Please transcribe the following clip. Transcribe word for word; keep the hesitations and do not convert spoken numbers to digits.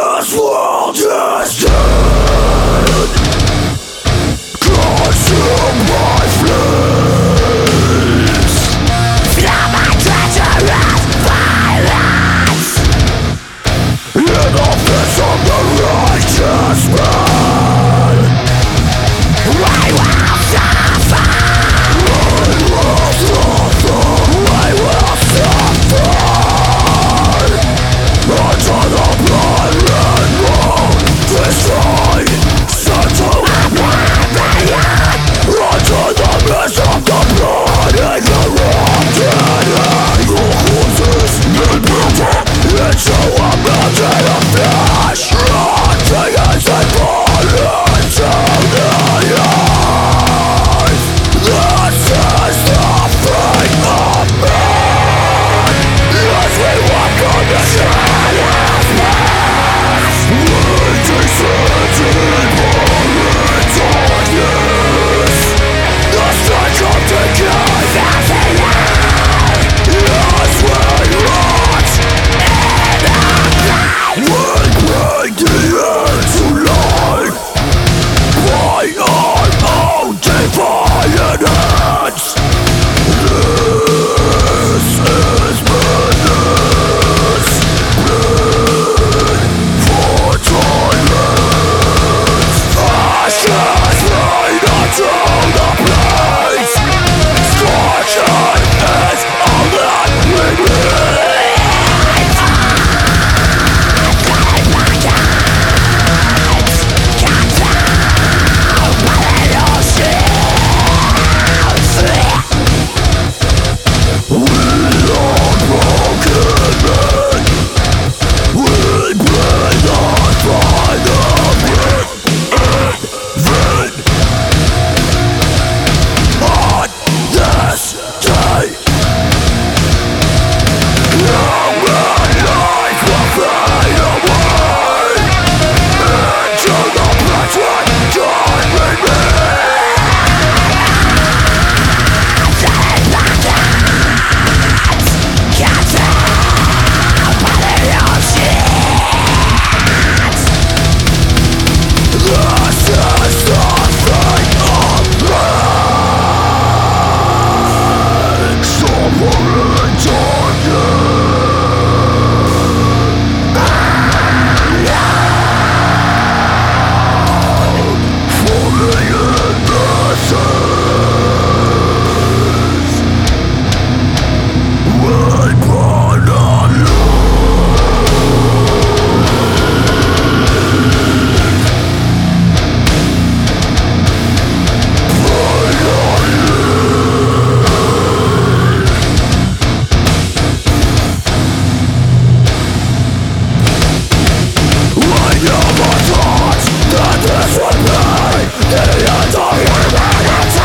This world is dead. Consume my flames. Feel my treacherous violence. In the face of the righteous man, we will suffer. We will suffer. We will suffer. Until the blood and bone destroyed, settle oblivion. Until the mist of the blood and corrupted evil horses and building into a mountain of flesh. Rotting as they fall into the earth. This is the fate of man as we walk on the shadows past. We descended for darkness. The stench of decay fills the air as we rot in the grave. We bring the end to life by our own divine hands. This is madness. Blood for tyrants. Ashes laid unto the blaze. Scorching is all that we need. The end of humanity.